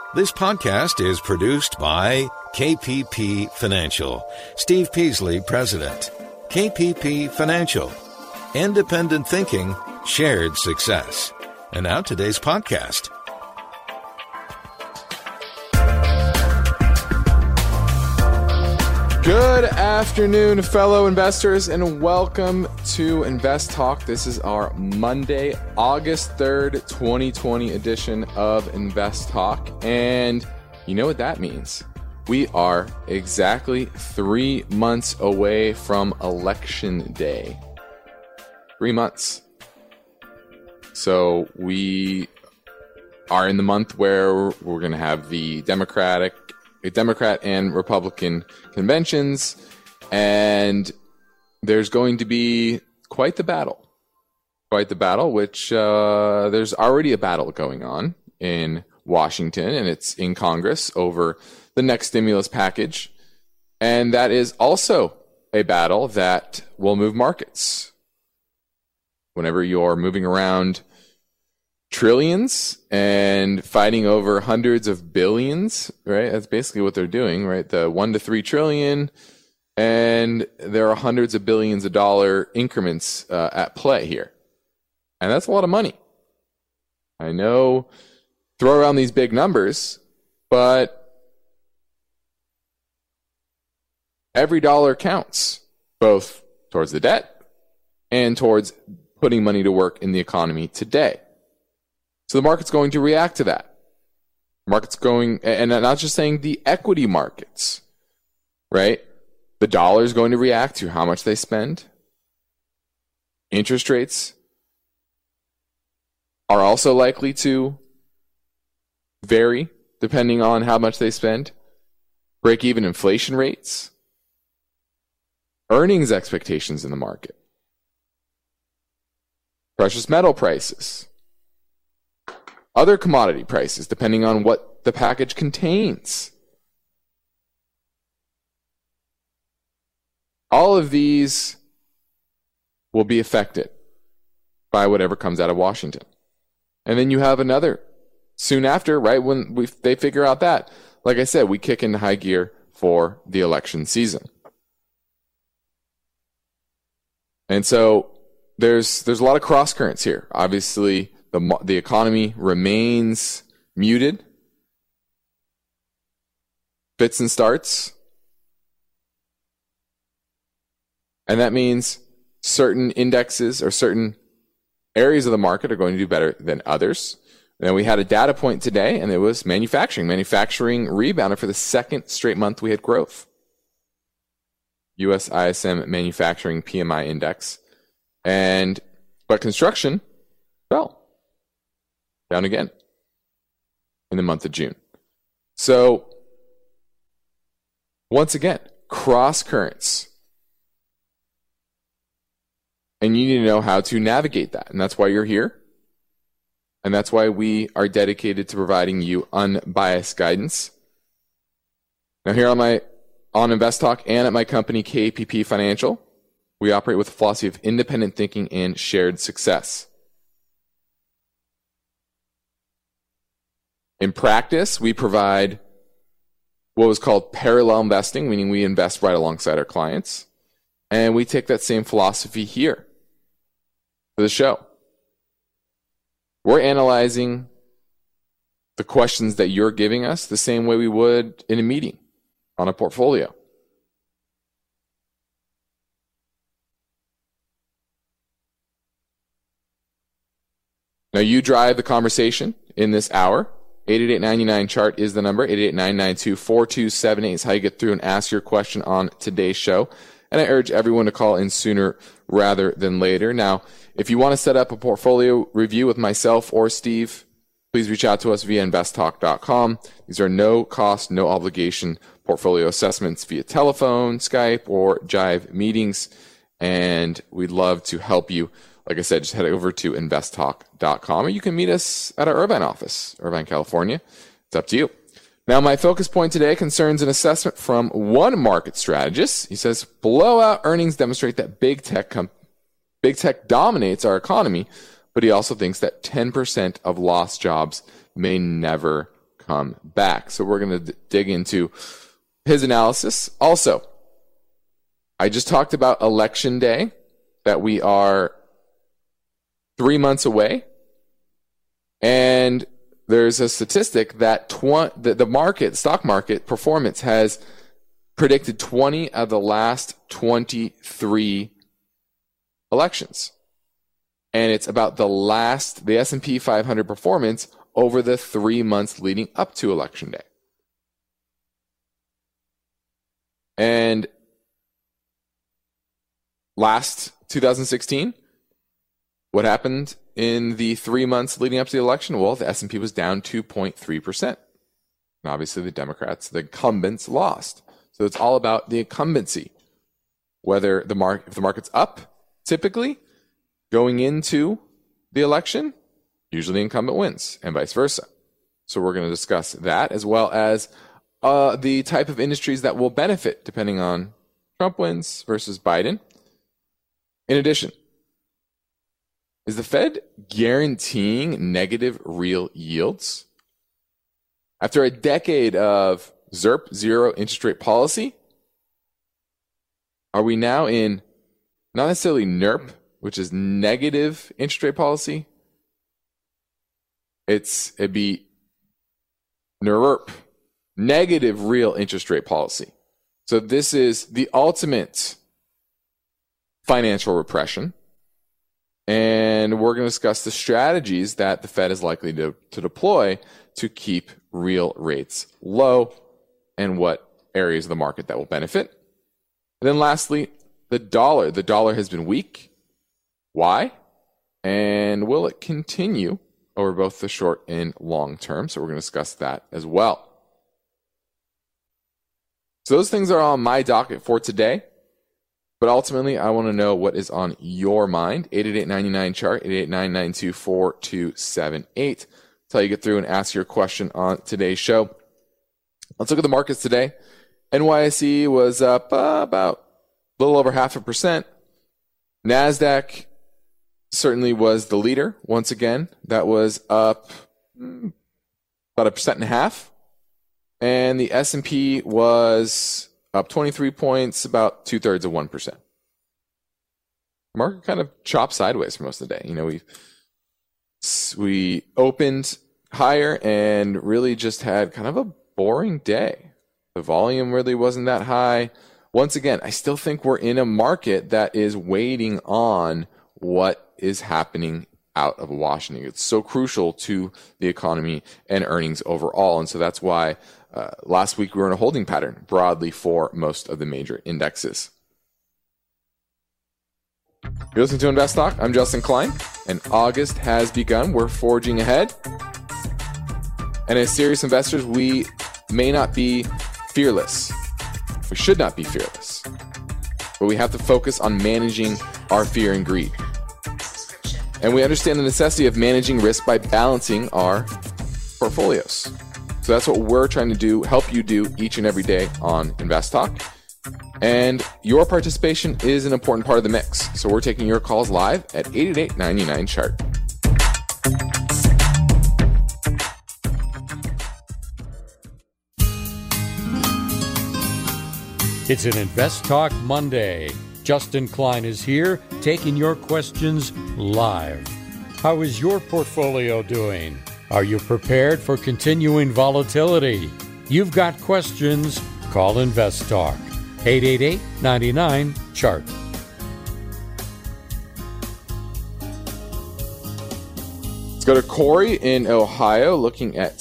This podcast is produced by KPP Financial. Steve Peasley, President. KPP Financial. Independent thinking, shared success. And now today's podcast. Good afternoon, fellow investors, and welcome to Invest Talk. This is our Monday, August 3rd, 2020 edition of Invest Talk. And you know what that means? We are exactly 3 months away from Election Day. 3 months. So we are in the month where we're going to have the Democrat and Republican conventions, and there's going to be quite the battle, which there's already a battle going on in Washington, and it's in Congress over the next stimulus package, and that is also a battle that will move markets. Whenever you're moving around trillions and fighting over hundreds of billions, right? That's basically what they're doing, right? The 1 to 3 trillion, and there are hundreds of billions of dollar increments at play here. And that's a lot of money. I know, throw around these big numbers, but every dollar counts, both towards the debt and towards putting money to work in the economy today. So the market's going to react to that. Market's going, and I'm not just saying the equity markets, right? The dollar is going to react to how much they spend. Interest rates are also likely to vary depending on how much they spend. Break-even inflation rates. Earnings expectations in the market. Precious metal prices. Other commodity prices, depending on what the package contains. All of these will be affected by whatever comes out of Washington. And then you have another soon after, right, when they figure out that. Like I said, we kick into high gear for the election season. And so there's a lot of cross currents here. Obviously, the economy remains muted, fits and starts, and that means certain indexes or certain areas of the market are going to do better than others. And we had a data point today, and it was manufacturing. Manufacturing rebounded for the second straight month we had growth. US ISM manufacturing PMI index, but construction fell. Down again in the month of June. So, once again, cross currents. And you need to know how to navigate that. And that's why you're here. And that's why we are dedicated to providing you unbiased guidance. Now, here on Invest Talk and at my company, KPP Financial, we operate with a philosophy of independent thinking and shared success. In practice, we provide what was called parallel investing, meaning we invest right alongside our clients. And we take that same philosophy here for the show. We're analyzing the questions that you're giving us the same way we would in a meeting on a portfolio. Now you drive the conversation in this hour. 888-99-CHART is the number. 888-992-4278 is how you get through and ask your question on today's show. And I urge everyone to call in sooner rather than later. Now, if you want to set up a portfolio review with myself or Steve, please reach out to us via investtalk.com. These are no cost, no obligation portfolio assessments via telephone, Skype, or Jive meetings. And we'd love to help you. Like I said, just head over to investtalk.com, or you can meet us at our Irvine office, Irvine, California. It's up to you. Now, my focus point today concerns an assessment from one market strategist. He says, blowout earnings demonstrate that big tech dominates our economy, but he also thinks that 10% of lost jobs may never come back. So we're going to dig into his analysis. Also, I just talked about Election Day, that we are 3 months away. And there's a statistic that the stock market performance has predicted 20 of the last 23 elections. And it's about the S&P 500 performance over the 3 months leading up to Election Day. And last 2016, what happened in the 3 months leading up to the election? Well, the S&P was down 2.3%. And obviously the Democrats, the incumbents, lost. So it's all about the incumbency. Whether if the market's up, typically, going into the election, usually the incumbent wins, and vice versa. So we're going to discuss that, as well as the type of industries that will benefit depending on Trump wins versus Biden. In addition, is the Fed guaranteeing negative real yields? After a decade of ZIRP, zero interest rate policy, are we now in not necessarily NIRP, which is negative interest rate policy? It'd be NIRP, negative real interest rate policy. So this is the ultimate financial repression. And we're going to discuss the strategies that the Fed is likely to deploy to keep real rates low and what areas of the market that will benefit. And then lastly, the dollar. The dollar has been weak. Why? And will it continue over both the short and long term? So we're going to discuss that as well. So those things are on my docket for today. But ultimately, I want to know what is on your mind. 888-99-CHART, 888-992-4278. That's how you get through and ask your question on today's show. Let's look at the markets today. NYSE was up about a little over 0.5%. NASDAQ certainly was the leader once again. That was up about 1.5%. And the S&P was up 23 points, about 2/3 of 1%. Market kind of chopped sideways for most of the day. You know, we opened higher and really just had kind of a boring day. The volume really wasn't that high. Once again, I still think we're in a market that is waiting on what is happening out of Washington. It's so crucial to the economy and earnings overall. And so that's why last week we were in a holding pattern broadly for most of the major indexes. You're listening to Invest Talk. I'm Justin Klein, and August has begun. We're forging ahead. And as serious investors, we may not be fearless. We should not be fearless. But we have to focus on managing our fear and greed. And we understand the necessity of managing risk by balancing our portfolios. So that's what we're trying to do, help you do each and every day on Invest Talk. And your participation is an important part of the mix. So we're taking your calls live at 888-99-CHART. It's an Invest Talk Monday. Justin Klein is here, taking your questions live. How is your portfolio doing? Are you prepared for continuing volatility? You've got questions, call Invest Talk. 888-99-CHART. Let's go to Corey in Ohio looking at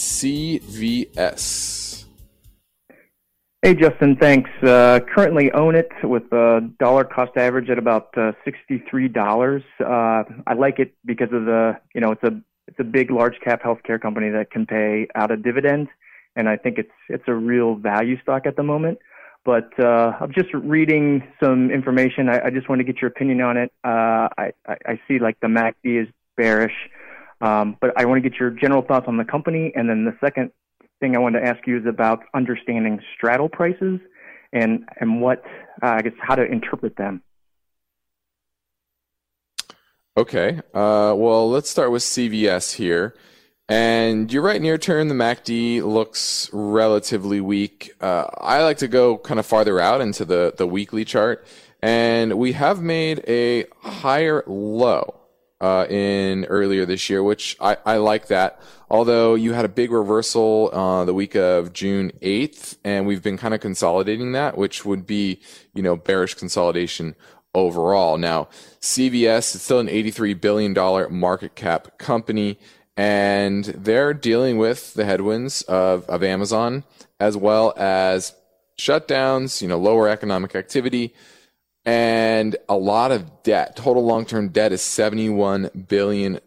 CVS. Hey, Justin, thanks. Currently own it with a dollar cost average at about $63. I like it because of it's a big, large cap healthcare company that can pay out a dividend, and I think it's a real value stock at the moment. But I'm just reading some information. I just want to get your opinion on it. I see like the MACD is bearish, but I want to get your general thoughts on the company. And then the second thing I wanted to ask you is about understanding straddle prices and what I guess how to interpret them. Okay. Well, let's start with CVS here. And you're right, near term, the MACD looks relatively weak. I like to go kind of farther out into the weekly chart. And we have made a higher low in earlier this year, which I like that. Although you had a big reversal the week of June 8th, and we've been kind of consolidating that, which would be, bearish consolidation overall. Now, CVS is still an $83 billion market cap company, and they're dealing with the headwinds of Amazon, as well as shutdowns, lower economic activity, and a lot of debt. Total long-term debt is $71 billion.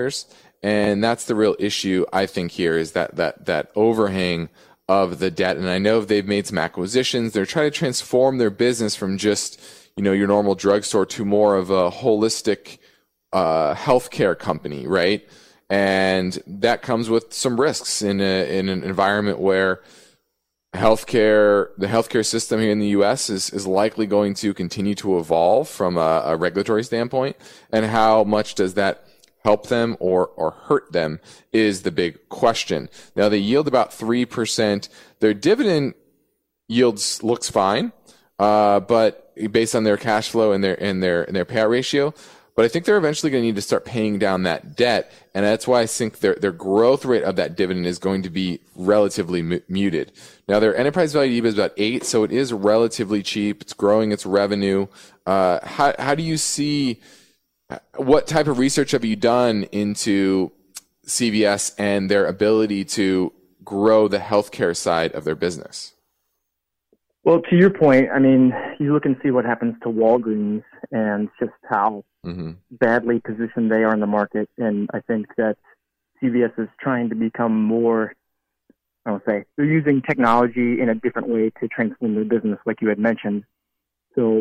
And that's the real issue, I think, here is that overhang of the debt. And I know they've made some acquisitions. They're trying to transform their business from just, your normal drugstore to more of a holistic healthcare company, right? And that comes with some risks in an environment where the healthcare system here in the U.S. is likely going to continue to evolve from a regulatory standpoint. And how much does that help them or hurt them is the big question. Now, they yield about 3%. Their dividend yields looks fine, but based on their cash flow and their payout ratio. But I think they're eventually going to need to start paying down that debt, and that's why I think their growth rate of that dividend is going to be relatively muted. Now, their enterprise value is about 8, so it is relatively cheap. It's growing its revenue. How do you see? What type of research have you done into CVS and their ability to grow the healthcare side of their business? Well, to your point, I mean, you look and see what happens to Walgreens and just how badly positioned they are in the market. And I think that CVS is trying to become more, they're using technology in a different way to transform their business, like you had mentioned. So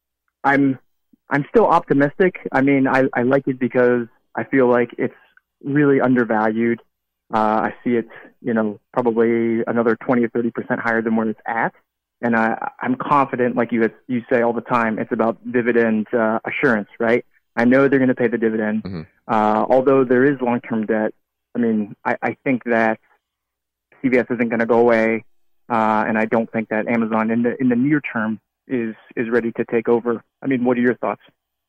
I'm still optimistic. I mean, I like it because I feel like it's really undervalued. I see it, probably another 20 or 30% higher than where it's at. And I'm confident, like you say all the time, it's about dividend assurance, right? I know they're going to pay the dividend. Although there is long-term debt, I mean, I think that CVS isn't going to go away, and I don't think that Amazon in the near term is ready to take over. I mean, what are your thoughts?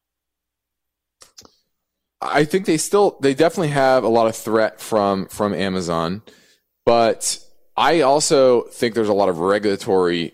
I think they definitely have a lot of threat from Amazon, but I also think there's a lot of regulatory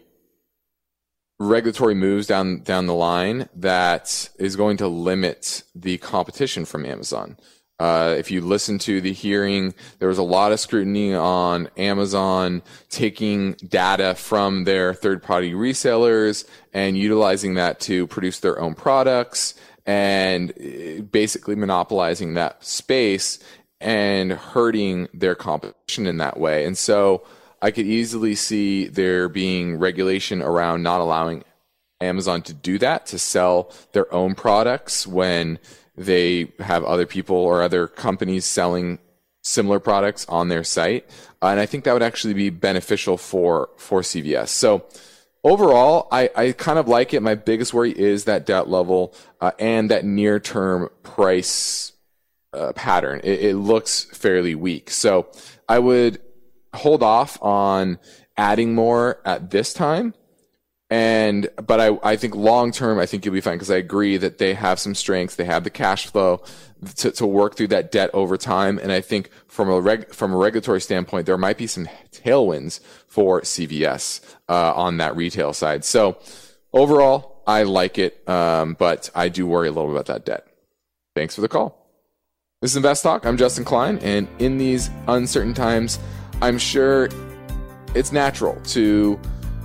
moves down the line that is going to limit the competition from Amazon. If you listen to the hearing, there was a lot of scrutiny on Amazon taking data from their third-party resellers and utilizing that to produce their own products and basically monopolizing that space and hurting their competition in that way. And so I could easily see there being regulation around not allowing Amazon to do that, to sell their own products when they have other people or other companies selling similar products on their site. And I think that would actually be beneficial for CVS. So overall, I kind of like it. My biggest worry is that debt level and that near-term price pattern. It looks fairly weak. So I would hold off on adding more at this time. But I think long term, I think you'll be fine because I agree that they have some strengths. They have the cash flow to work through that debt over time. And I think from a regulatory standpoint, there might be some tailwinds for CVS on that retail side. So overall, I like it, but I do worry a little bit about that debt. Thanks for the call. This is Invest Talk. I'm Justin Klein, and in these uncertain times, I'm sure it's natural to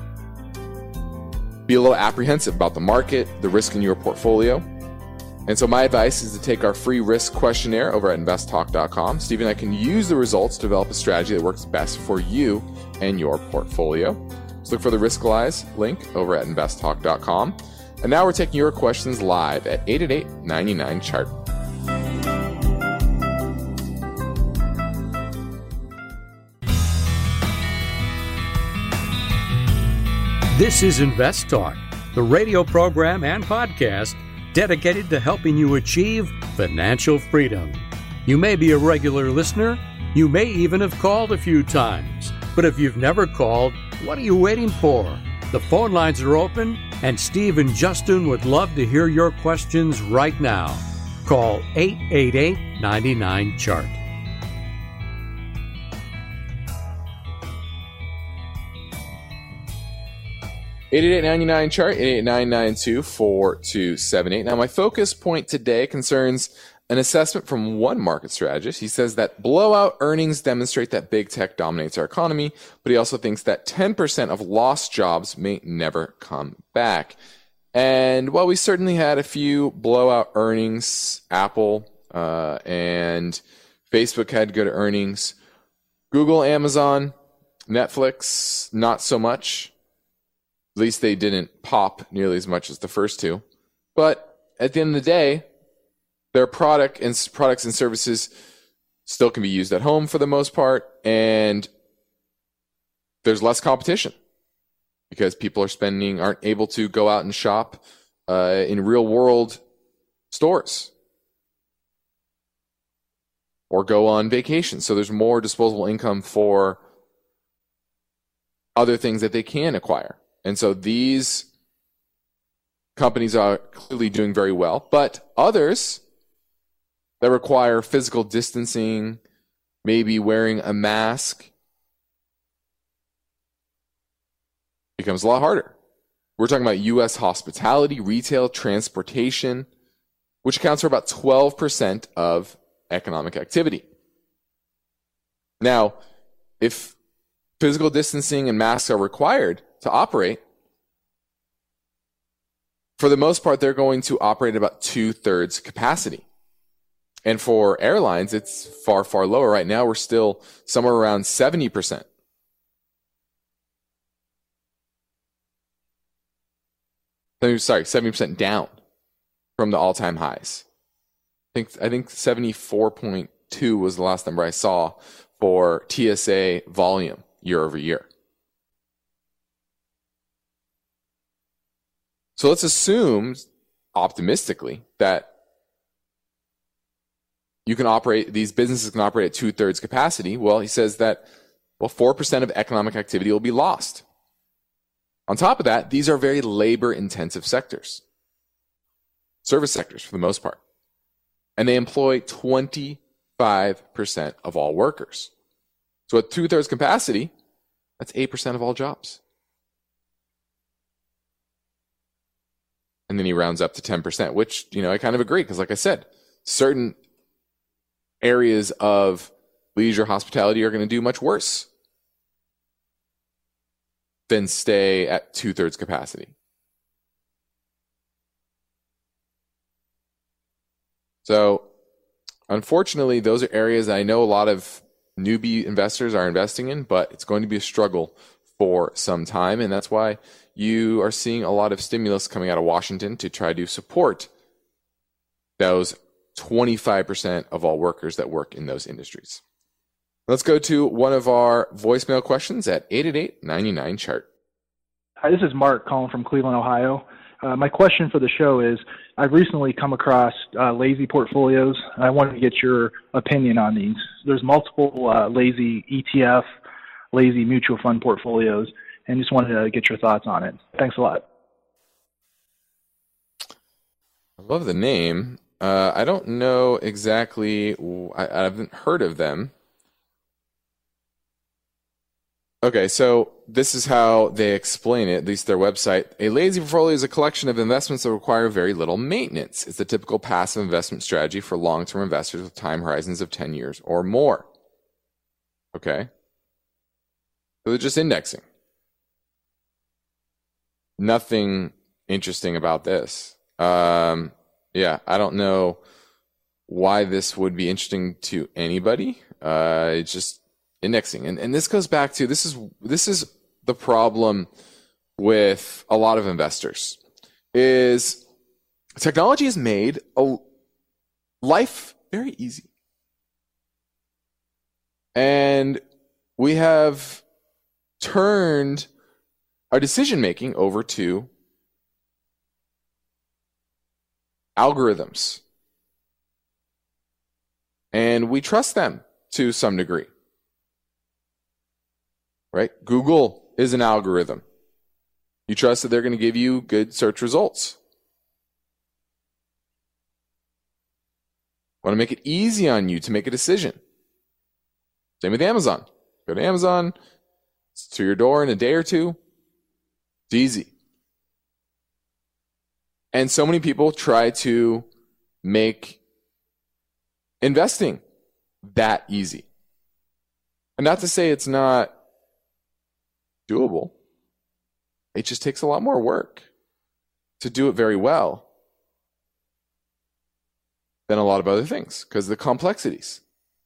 be a little apprehensive about the market, the risk in your portfolio. And so my advice is to take our free risk questionnaire over at investtalk.com. Steve and I can use the results to develop a strategy that works best for you and your portfolio. So look for the Riskalyze link over at investtalk.com. And now we're taking your questions live at 888-99-CHART. This is Invest Talk, the radio program and podcast dedicated to helping you achieve financial freedom. You may be a regular listener, You may even have called a few times. But if you've never called, what are you waiting for? The phone lines are open, and Steve and Justin would love to hear your questions right now. Call 888-99-CHART. (888-99-CHART), 888-992-4278. Now, my focus point today concerns an assessment from one market strategist. He says that blowout earnings demonstrate that big tech dominates our economy, but he also thinks that 10% of lost jobs may never come back. And while we certainly had a few blowout earnings, Apple and Facebook had good earnings, Google, Amazon, Netflix, not so much. At least they didn't pop nearly as much as the first two. But at the end of the day, their products and services still can be used at home for the most part, and there's less competition because people aren't able to go out and shop in real world stores or go on vacation. So there's more disposable income for other things that they can acquire. And so these companies are clearly doing very well, but others that require physical distancing, maybe wearing a mask, becomes a lot harder. We're talking about U.S. hospitality, retail, transportation, which accounts for about 12% of economic activity. Now, if physical distancing and masks are required to operate, for the most part, they're going to operate at about 2/3 capacity. And for airlines, it's far, far lower. Right now, we're still somewhere around 70%. Sorry, 70% down from the all-time highs. I think 74.2 was the last number I saw for TSA volume year over year. So let's assume, optimistically, that these businesses can operate at 2/3 capacity. Well, he says that, 4% of economic activity will be lost. On top of that, these are very labor-intensive sectors. Service sectors, for the most part. And they employ 25% of all workers. So at 2/3 capacity, that's 8% of all jobs. And then he rounds up to 10%, which, I kind of agree, because like I said, certain areas of leisure hospitality are going to do much worse than stay at 2/3 capacity. So, unfortunately, those are areas that I know a lot of newbie investors are investing in, but it's going to be a struggle for some time, and that's why you are seeing a lot of stimulus coming out of Washington to try to support those 25% of all workers that work in those industries. Let's go to one of our voicemail questions at 888-99-CHART. Hi, this is Mark calling from Cleveland, Ohio. My question for the show is, I've recently come across lazy portfolios, and I wanted to get your opinion on these. There's multiple lazy ETF, lazy mutual fund portfolios, and just wanted to get your thoughts on it. Thanks a lot. I love the name. I don't know exactly. I haven't heard of them. Okay, so this is how they explain it, at least their website. A lazy portfolio is a collection of investments that require very little maintenance. It's the typical passive investment strategy for long-term investors with time horizons of 10 years or more. Okay. So they're just indexing. Nothing interesting about this. Yeah, I don't know why this would be interesting to anybody. It's just indexing. And this goes back to, this is the problem with a lot of investors, is technology has made life very easy. And we have turned our decision making over to algorithms. And we trust them. to some degree. Right? Google is an algorithm. You trust that they're going to give you good search results. Want to make it easy on you to make a decision. Same with Amazon. Go to Amazon, it's to your door in a day or two. It's easy. And so many people try to make investing that easy. And not to say it's not doable. It just takes a lot more work to do it very well than a lot of other things because of the complexities.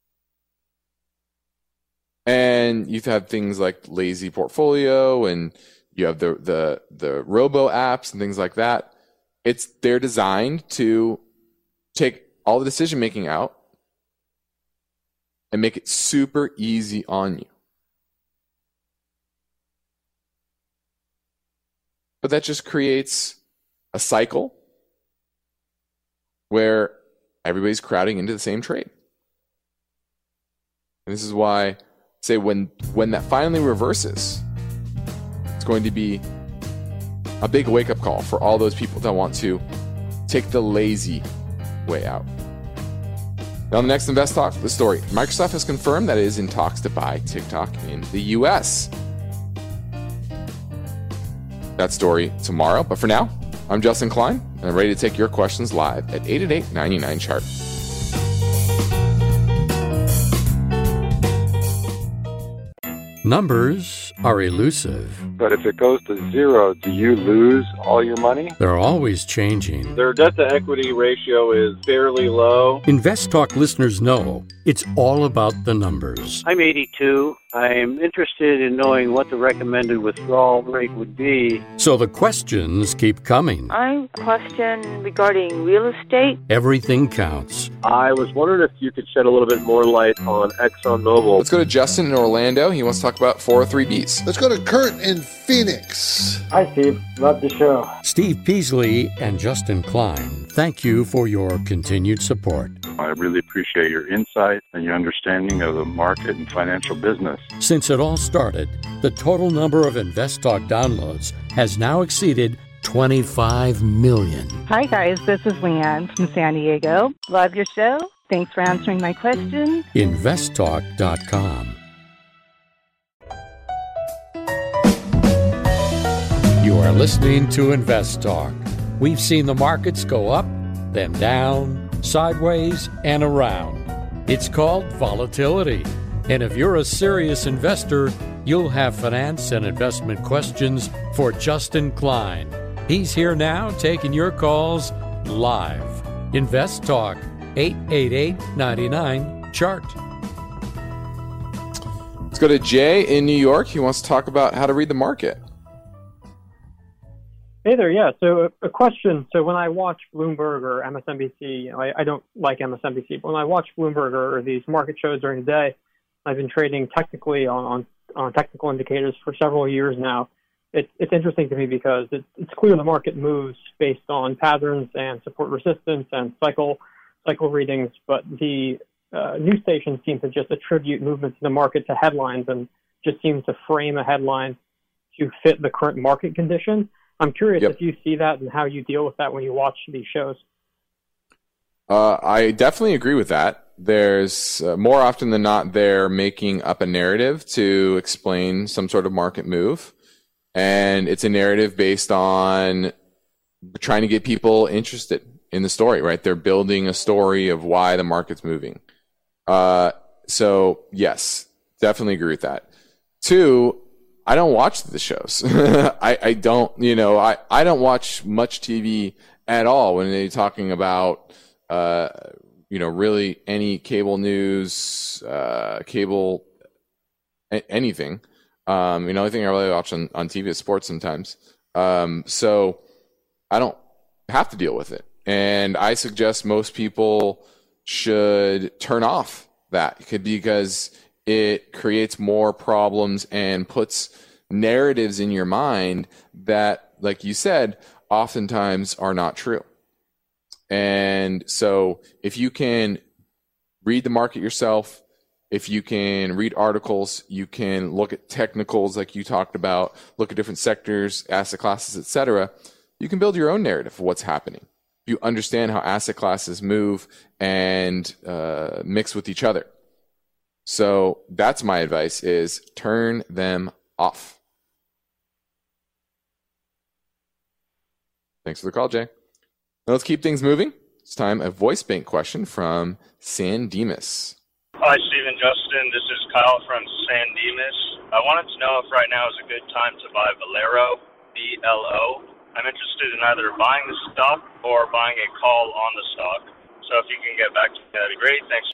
And you have things like Lazy Portfolio, and you have the robo apps and things like that. They're designed to take all the decision making out and make it super easy on you. But that just creates a cycle where everybody's crowding into the same trade. And this is why, say, when that finally reverses, it's going to be a big wake-up call for all those people that want to take the lazy way out. Now, on the next Invest Talk, the story. Microsoft has confirmed that it is in talks to buy TikTok in the U.S. That story tomorrow. But for now, I'm Justin Klein, and I'm ready to take your questions live at 888-99-CHART. Numbers are elusive. But if it goes to zero, do you lose all your money? They're always changing. Their debt-to-equity ratio is fairly low. Invest Talk listeners know it's all about the numbers. I'm 82. I'm interested in knowing what the recommended withdrawal rate would be. So the questions keep coming. I question regarding real estate. Everything counts. I was wondering if you could shed a little bit more light on ExxonMobil. Let's go to Justin in Orlando. He wants to talk about 403Bs. Let's go to Kurt in Phoenix. Hi, Steve. Love the show. Steve Peasley and Justin Klein, thank you for your continued support. I really appreciate your insight and your understanding of the market and financial business. Since it all started, the total number of Invest Talk downloads has now exceeded 25 million. Hi, guys. This is Leanne from San Diego. Love your show. Thanks for answering my question. InvestTalk.com. You are listening to Invest Talk. We've seen the markets go up, then down, sideways, and around. It's called volatility. And if you're a serious investor, you'll have finance and investment questions for Justin Klein. He's here now taking your calls live. Invest Talk, 888-99-CHART. Let's go to Jay in New York. He wants to talk about how to read the market. Hey there, yeah. So a question. So when I watch Bloomberg or MSNBC, I don't like MSNBC, but when I watch Bloomberg or these market shows during the day, I've been trading technically on technical indicators for several years now. It's interesting to me because it's clear the market moves based on patterns and support resistance and cycle readings, but the news stations seem to just attribute movements in the market to headlines and just seem to frame a headline to fit the current market condition. I'm curious if you see that and how you deal with that when you watch these shows. I definitely agree with that. There's more often than not, they're making up a narrative to explain some sort of market move. And it's a narrative based on trying to get people interested in the story, right? They're building a story of why the market's moving. So yes, definitely agree with that. Two, I don't watch the shows. I don't, I don't watch much TV at all when they're talking about, really any cable news, anything. The only thing I really watch on TV is sports sometimes. So I don't have to deal with it. And I suggest most people should turn off that because it creates more problems and puts narratives in your mind that, like you said, oftentimes are not true. And so if you can read the market yourself, if you can read articles, you can look at technicals like you talked about, look at different sectors, asset classes, etc., you can build your own narrative of what's happening. You understand how asset classes move and mix with each other. So that's my advice, is turn them off. Thanks for the call, Jay. Now let's keep things moving. It's time a voice bank question from San Dimas. Hi, Stephen, Justin. This is Kyle from San Dimas. I wanted to know if right now is a good time to buy Valero, VLO. I'm interested in either buying the stock or buying a call on the stock. So if you can get back to me, that'd be great. Thanks.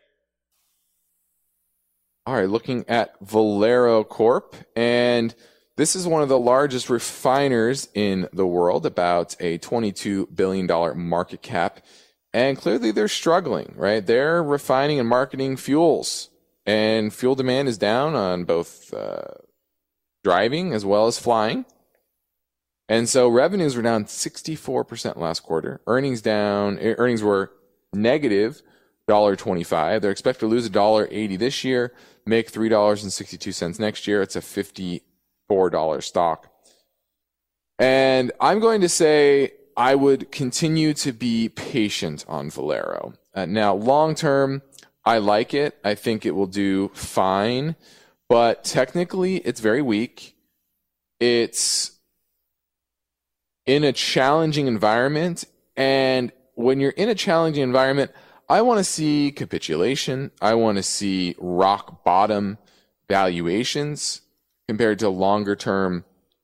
All right, looking at Valero Corp, and this is one of the largest refiners in the world, about a $22 billion market cap. And clearly they're struggling, right? They're refining and marketing fuels, and fuel demand is down on both driving as well as flying. And so revenues were down 64% last quarter. Earnings were negative $1.25. They're expected to lose $1.80 this year, make $3.62 next year. It's a $54 stock. And I'm going to say I would continue to be patient on Valero. Now, long term, I like it. I think it will do fine. But technically, it's very weak. It's in a challenging environment. And when you're in a challenging environment, I want to see capitulation. I want to see rock bottom valuations compared to longer term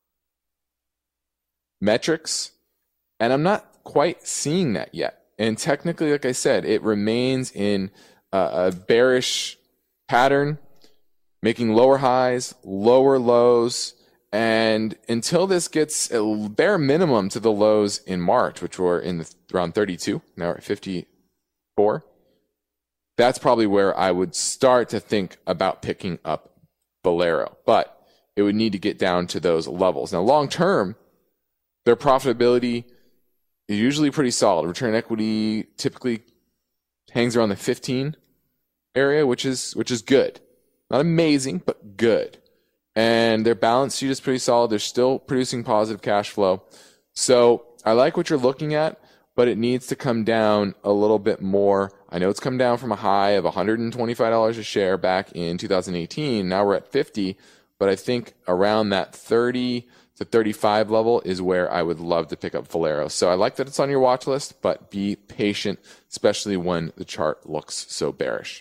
metrics. And I'm not quite seeing that yet. And technically, like I said, it remains in a bearish pattern, making lower highs, lower lows. And until this gets a bare minimum to the lows in March, which were in around 32, now we're at 54, that's probably where I would start to think about picking up Valero. But it would need to get down to those levels. Now, long term, their profitability is usually pretty solid. Return on equity typically hangs around the 15 area, which is good. Not amazing, but good. And their balance sheet is pretty solid. They're still producing positive cash flow. So I like what you're looking at, but it needs to come down a little bit more. I know it's come down from a high of $125 a share back in 2018. Now we're at 50, but I think around that 30 to 35 level is where I would love to pick up Valero. So I like that it's on your watch list, but be patient, especially when the chart looks so bearish.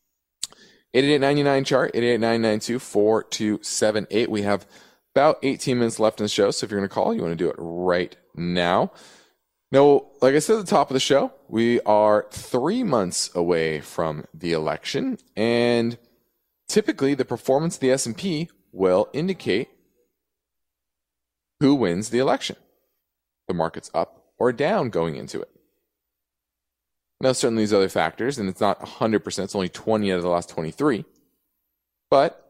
88.99 chart, 88.992-4278. We have about 18 minutes left in the show, so if you're going to call, you want to do it right now. Now, like I said at the top of the show, we are 3 months away from the election, and typically the performance of the S&P will indicate who wins the election. The market's up or down going into it. Now, certainly there's other factors, and it's not 100%. It's only 20 out of the last 23. But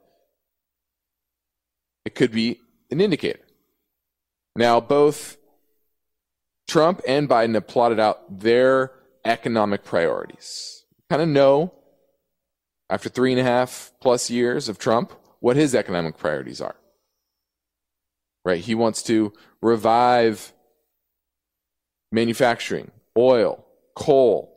it could be an indicator. Now, both Trump and Biden have plotted out their economic priorities. Kind of know, after 3.5+ years of Trump, what his economic priorities are. Right? He wants to revive manufacturing, oil, coal.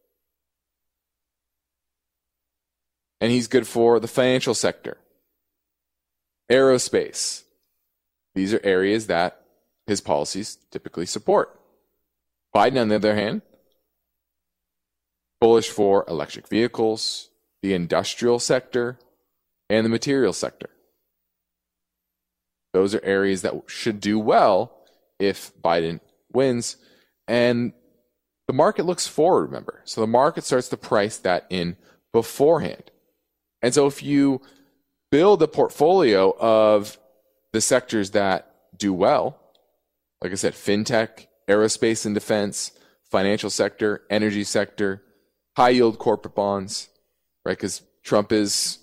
And he's good for the financial sector, aerospace. These are areas that his policies typically support. Biden, on the other hand, bullish for electric vehicles, the industrial sector, and the material sector. Those are areas that should do well if Biden wins. And the market looks forward, remember. So the market starts to price that in beforehand. And so if you build a portfolio of the sectors that do well, like I said, fintech, aerospace and defense, financial sector, energy sector, high yield corporate bonds, right? Because Trump is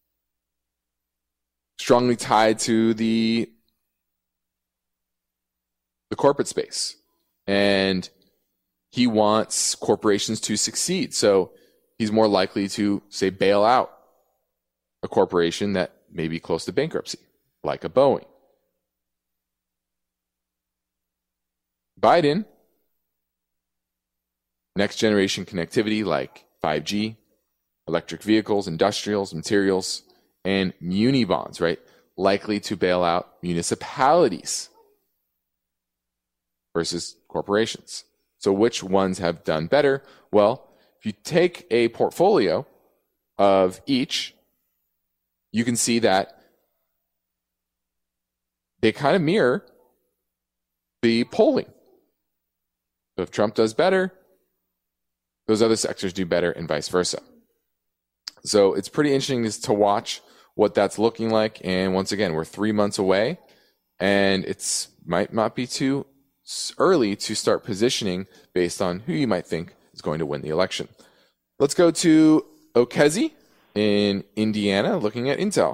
strongly tied to the corporate space. And he wants corporations to succeed. So he's more likely to, say, bail out a corporation that may be close to bankruptcy, like a Boeing. Biden, next generation connectivity like 5G, electric vehicles, industrials, materials, and muni bonds, right? Likely to bail out municipalities versus corporations. So which ones have done better? Well, if you take a portfolio of each, you can see that they kind of mirror the polling. So if Trump does better, those other sectors do better and vice versa. So it's pretty interesting to watch what that's looking like. And once again, we're 3 months away, and it's might not be too early to start positioning based on who you might think is going to win the election. Let's go to Okezi in Indiana, looking at Intel.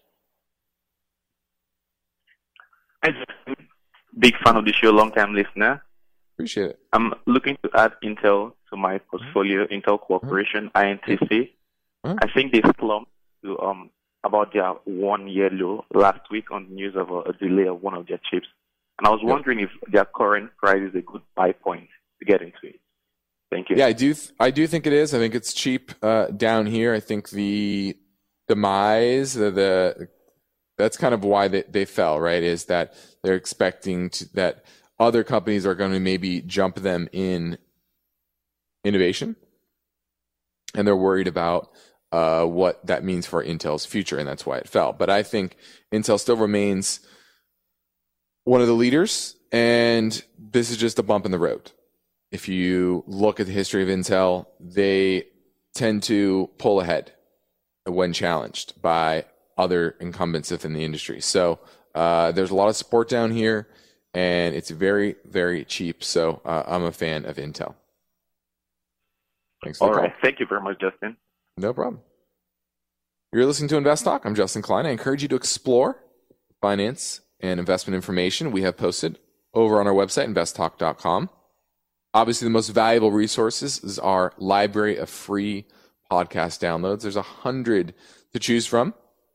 Big fan of the show, long-time listener. Appreciate it. I'm looking to add Intel to my portfolio, Intel Corporation, INTC. I think they slumped to about their 1 year low last week on the news of a delay of one of their chips. And I was wondering if their current price is a good buy point to get into it. Thank you. Yeah, I do think it is. I think it's cheap down here. I think the demise, that's kind of why they fell, right? Is that they're expecting that other companies are going to maybe jump them in innovation, and they're worried about what that means for Intel's future, and that's why it fell. But I think Intel still remains one of the leaders, and this is just a bump in the road. If you look at the history of Intel, they tend to pull ahead when challenged by other incumbents within the industry. So there's a lot of support down here, and it's very, very cheap. So I'm a fan of Intel. Thanks for the call. All right. Thank you very much, Justin. No problem. You're listening to Invest Talk. I'm Justin Klein. I encourage you to explore finance and investment information we have posted over on our website, investtalk.com. Obviously, the most valuable resources is our library of free podcast downloads. There's 100 to choose from,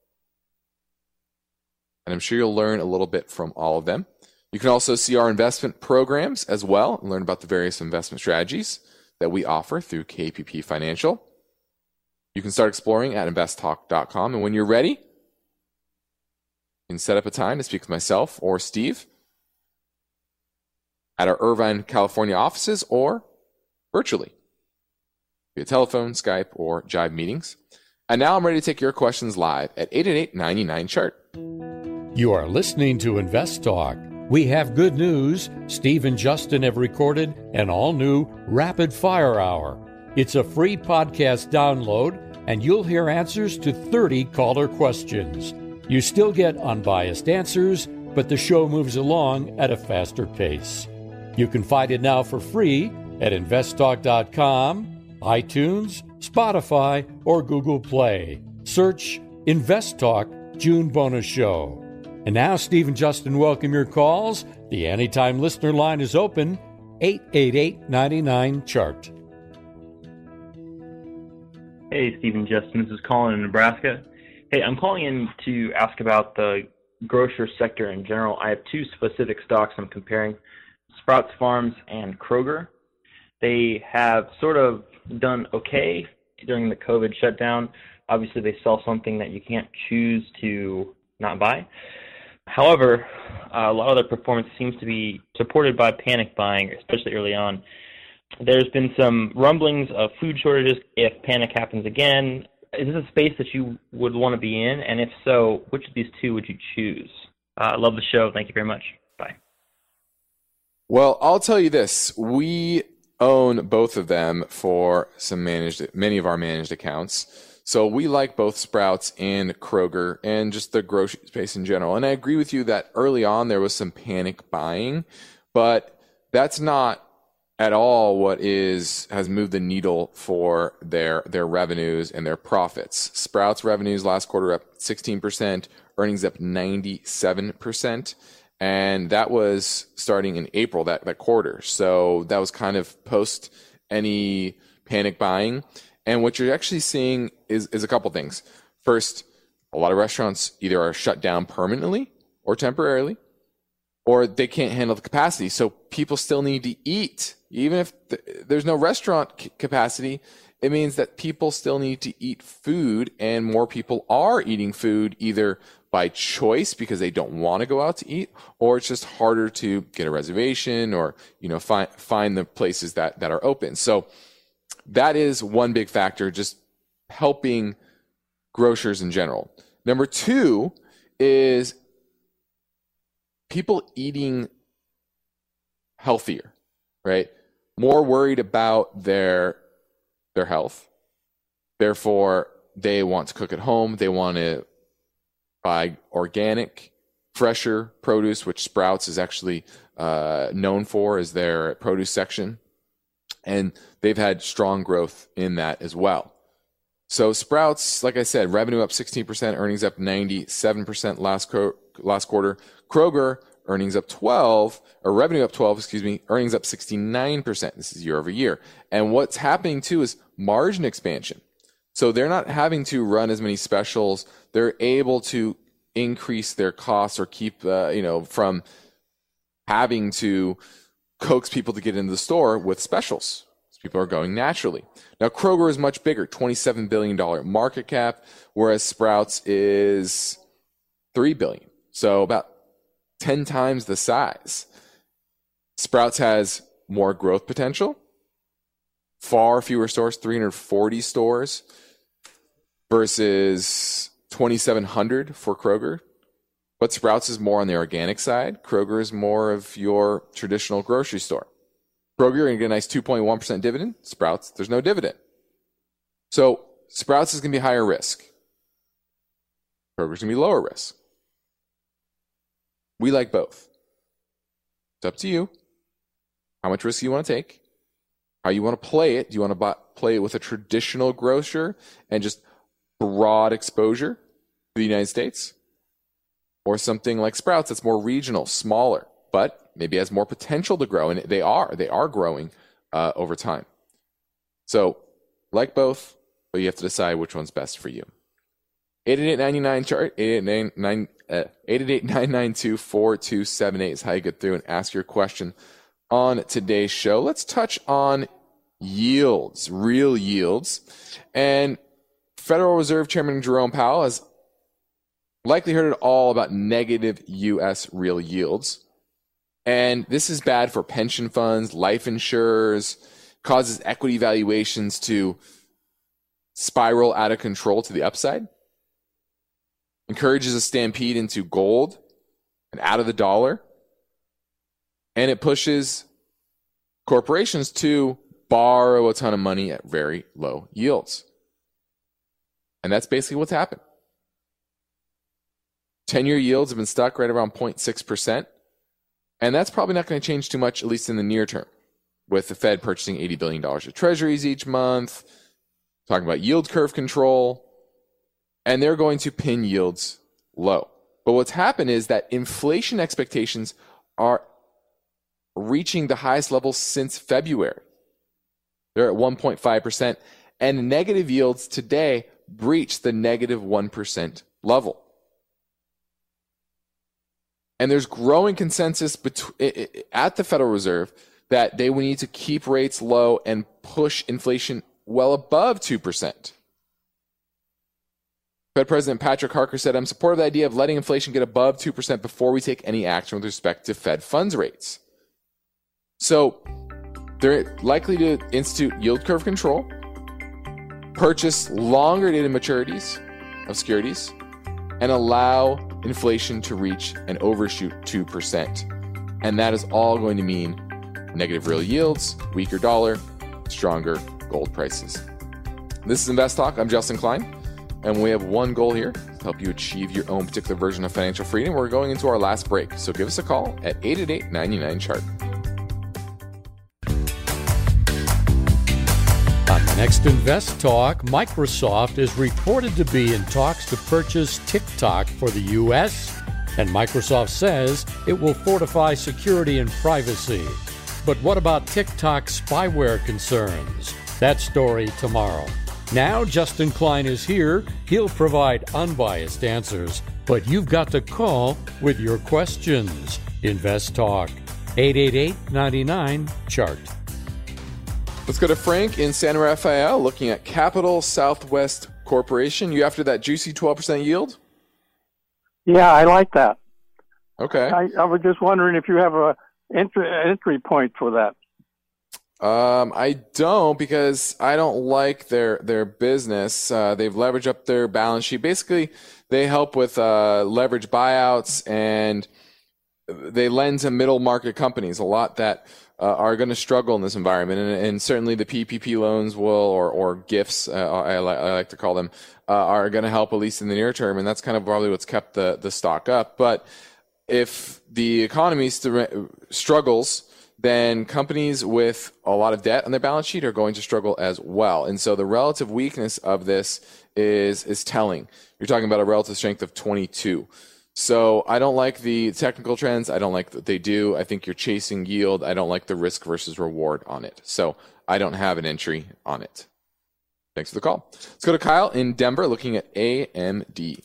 and I'm sure you'll learn a little bit from all of them. You can also see our investment programs as well and learn about the various investment strategies that we offer through KPP Financial. You can start exploring at investtalk.com, and when you're ready, you can set up a time to speak with myself or Steve at our Irvine, California offices or virtually via telephone, Skype, or Jive meetings. And now I'm ready to take your questions live at 888-99-CHART. You are listening to Invest Talk. We have good news. Steve and Justin have recorded an all-new Rapid Fire Hour. It's a free podcast download, and you'll hear answers to 30 caller questions. You still get unbiased answers, but the show moves along at a faster pace. You can find it now for free at investtalk.com, iTunes, Spotify, or Google Play. Search Invest Talk June Bonus Show. And now Steve and Justin welcome your calls. The Anytime Listener line is open, 888-99-CHART. Hey, Steve and Justin. This is Colin in Nebraska. Hey, I'm calling in to ask about the grocer sector in general. I have two specific stocks I'm comparing, Sprouts Farms and Kroger. They have sort of done okay during the COVID shutdown. Obviously, they sell something that you can't choose to not buy. However, a lot of their performance seems to be supported by panic buying, especially early on. There's been some rumblings of food shortages if panic happens again. Is this a space that you would want to be in? And if so, which of these two would you choose? Love the show. Thank you very much. Bye. Well, I'll tell you this. We own both of them for many of our managed accounts. So we like both Sprouts and Kroger and just the grocery space in general. And I agree with you that early on there was some panic buying, but that's not at all what has moved the needle for their revenues and their profits. Sprouts revenues last quarter up 16%, earnings up 97%. And that was starting in April, that quarter. So that was kind of post any panic buying. And what you're actually seeing is a couple things. First, A lot of restaurants either are shut down permanently or temporarily, or they can't handle the capacity. So people still need to eat. Even if there's no restaurant capacity, it means that people still need to eat food, and more people are eating food either by choice because they don't want to go out to eat, or it's just harder to get a reservation or, find the places that are open. So that is one big factor, just helping grocers in general. Number two is people eating healthier, right? More worried about their health. Therefore, they want to cook at home. They want to buy organic, fresher produce, which Sprouts is actually known for as their produce section. And they've had strong growth in that as well. So Sprouts, like I said, revenue up 16%, earnings up 97% last quarter. Kroger, revenue up 12, earnings up 69%. This is year over year. And what's happening too is margin expansion. So they're not having to run as many specials. They're able to increase their costs or keep, from having to coax people to get into the store with specials. People are going naturally. Now, Kroger is much bigger, $27 billion market cap, whereas Sprouts is $3 billion. So about 10 times the size. Sprouts has more growth potential, far fewer stores, 340 stores versus 2,700 for Kroger. But Sprouts is more on the organic side. Kroger is more of your traditional grocery store. Kroger, you're going to get a nice 2.1% dividend. Sprouts, there's no dividend. So Sprouts is going to be higher risk. Kroger's going to be lower risk. We like both. It's up to you how much risk you want to take, how you want to play it. Do you want to play it with a traditional grocer and just broad exposure to the United States? Or something like Sprouts that's more regional, smaller, but maybe has more potential to grow, and they are growing over time. So, like both, but you have to decide which one's best for you. 888-99 chart, 888-992-4278 is how you get through and ask your question on today's show. Let's touch on yields, real yields, and Federal Reserve Chairman Jerome Powell has likely heard it all about negative U.S. real yields. And this is bad for pension funds, life insurers, causes equity valuations to spiral out of control to the upside, encourages a stampede into gold and out of the dollar, and it pushes corporations to borrow a ton of money at very low yields. And that's basically what's happened. 10-year yields have been stuck right around 0.6%. And that's probably not going to change too much, at least in the near term, with the Fed purchasing $80 billion of treasuries each month, talking about yield curve control, and they're going to pin yields low. But what's happened is that inflation expectations are reaching the highest levels since February. They're at 1.5%, and negative yields today breached the negative 1% level. And there's growing consensus at the Federal Reserve that they will need to keep rates low and push inflation well above 2%. Fed President Patrick Harker said, "I'm supportive of the idea of letting inflation get above 2% before we take any action with respect to Fed funds rates." So they're likely to institute yield curve control, purchase longer dated maturities of securities, and allow inflation to reach and overshoot 2%. And that is all going to mean negative real yields, weaker dollar, stronger gold prices. This is Invest Talk. I'm Justin Klein, and we have one goal here to help you achieve your own particular version of financial freedom. We're going into our last break, so give us a call at 888-99-CHART. Next Invest Talk, Microsoft is reported to be in talks to purchase TikTok for the U.S., and Microsoft says it will fortify security and privacy. But what about TikTok spyware concerns? That story tomorrow. Now Justin Klein is here. He'll provide unbiased answers, but you've got to call with your questions. Invest Talk, 888-99-CHART. Let's go to Frank in San Rafael looking at Capital Southwest Corporation. You after that juicy 12% yield? Yeah, I like that. Okay. I was just wondering if you have a entry point for that. I don't, because I don't like their business. They've leveraged up their balance sheet. Basically, they help with leverage buyouts, and they lend to middle market companies a lot that are going to struggle in this environment. And certainly the PPP loans will, or gifts, I like to call them, are going to help at least in the near term. And that's kind of probably what's kept the stock up. But if the economy struggles, then companies with a lot of debt on their balance sheet are going to struggle as well. And so the relative weakness of this is telling. You're talking about a relative strength of 22. So I don't like the technical trends. I don't like what they do. I think you're chasing yield. I don't like the risk versus reward on it. So I don't have an entry on it. Thanks for the call. Let's go to Kyle in Denver looking at AMD.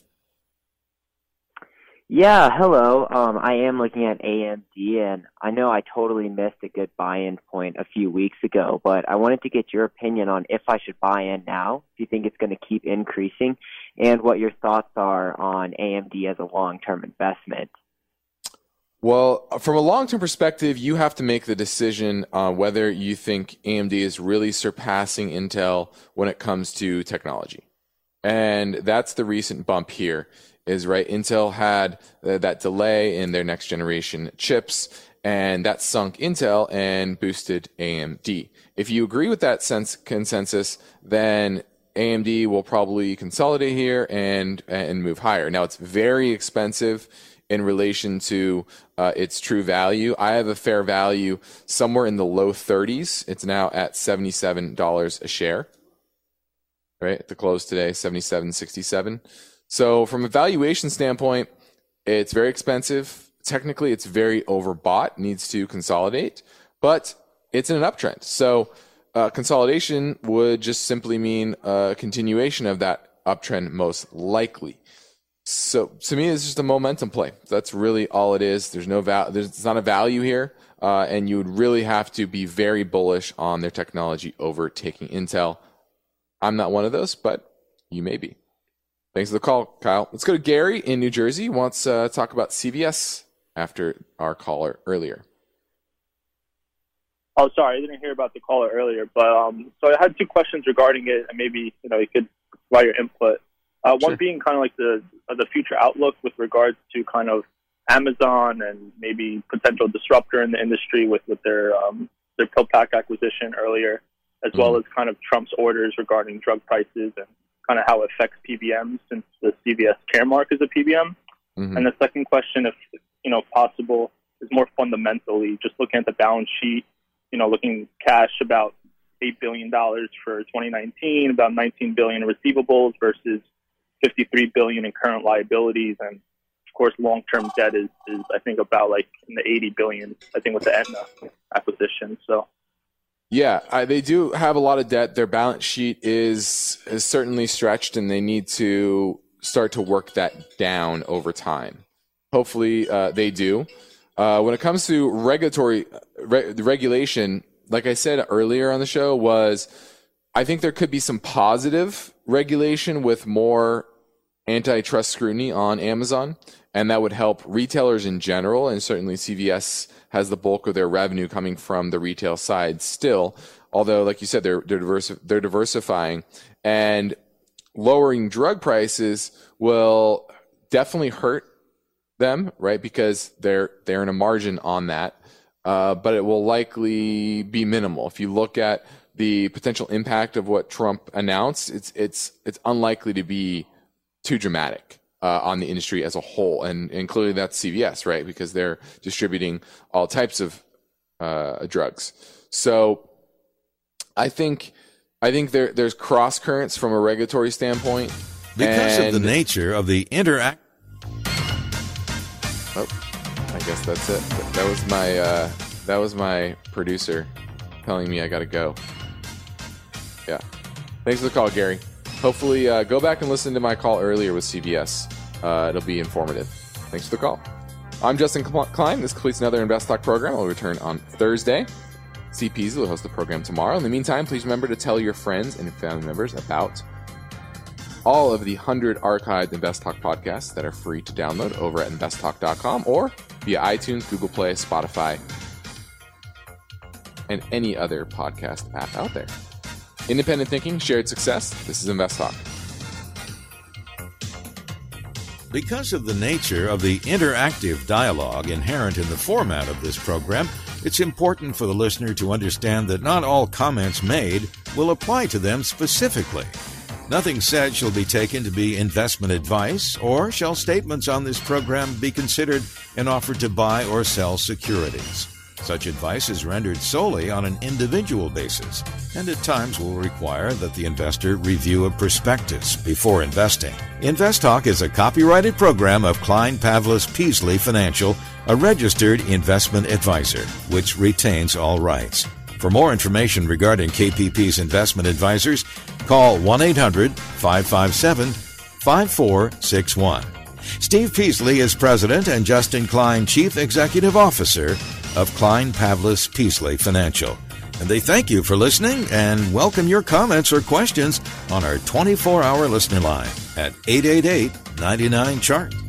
Yeah, hello. I am looking at AMD, and I know I totally missed a good buy-in point a few weeks ago, but I wanted to get your opinion on if I should buy in now, if you think it's going to keep increasing, and what your thoughts are on AMD as a long-term investment. Well, from a long-term perspective, you have to make the decision on whether you think AMD is really surpassing Intel when it comes to technology. And that's the recent bump here. Is right. Intel had that delay in their next generation chips, and that sunk Intel and boosted AMD. If you agree with that consensus, then AMD will probably consolidate here and move higher. Now, it's very expensive in relation to its true value. I have a fair value somewhere in the low 30s. It's now at $77 a share. Right at the close today, $77.67. So from a valuation standpoint, it's very expensive. Technically, it's very overbought, needs to consolidate, but it's in an uptrend. So consolidation would just simply mean a continuation of that uptrend most likely. So to me, it's just a momentum play. That's really all it is. There's no there's not a value here, and you would really have to be very bullish on their technology overtaking Intel. I'm not one of those, but you may be. Thanks for the call, Kyle. Let's go to Gary in New Jersey. He wants to talk about CVS after our caller earlier. Oh, sorry, I didn't hear about the caller earlier, but so I had two questions regarding it, and maybe you could provide your input. Sure. One being kind of like the future outlook with regards to kind of Amazon and maybe potential disruptor in the industry with their PillPack acquisition earlier, as well as kind of Trump's orders regarding drug prices and kind of how it affects PBMs, since the CVS Caremark is a PBM. Mm-hmm. And the second question, if possible, is more fundamentally just looking at the balance sheet. Looking cash about $8 billion for 2019, about $19 billion in receivables versus $53 billion in current liabilities, and of course, long-term debt is I think about like in the $80 billion. I think with the Aetna acquisition. So. Yeah, they do have a lot of debt. Their balance sheet is certainly stretched, and they need to start to work that down over time. Hopefully, they do. When it comes to regulation, like I said earlier on the show, I think there could be some positive regulation with more antitrust scrutiny on Amazon, and that would help retailers in general, and certainly CVS has the bulk of their revenue coming from the retail side still, although, like you said, they're diversifying, and lowering drug prices will definitely hurt them, right? Because they're in a margin on that, but it will likely be minimal. If you look at the potential impact of what Trump announced, it's unlikely to be too dramatic on the industry as a whole, and clearly that's CVS, right? Because they're distributing all types of drugs. So I think there's cross currents from a regulatory standpoint because of the nature of the interact. Oh, I guess that's it. That was my producer telling me I got to go. Yeah. Thanks for the call, Gary. Hopefully, go back and listen to my call earlier with CBS. It'll be informative. Thanks for the call. I'm Justin Klein. This completes another Invest Talk program. I'll return on Thursday. C. Peasley will host the program tomorrow. In the meantime, please remember to tell your friends and family members about all of the 100 archived Invest Talk podcasts that are free to download over at investtalk.com or via iTunes, Google Play, Spotify, and any other podcast app out there. Independent thinking, shared success. This is Invest Talk. Because of the nature of the interactive dialogue inherent in the format of this program, it's important for the listener to understand that not all comments made will apply to them specifically. Nothing said shall be taken to be investment advice, or shall statements on this program be considered an offer to buy or sell securities. Such advice is rendered solely on an individual basis, and at times will require that the investor review a prospectus before investing. Invest Talk is a copyrighted program of Klein Pavlis Peasley Financial, a registered investment advisor, which retains all rights. For more information regarding KPP's investment advisors, call 1-800-557-5461. Steve Peasley is President and Justin Klein Chief Executive Officer of Klein Pavlis Peasley Financial. And they thank you for listening and welcome your comments or questions on our 24-hour listener line at 888-99-CHART.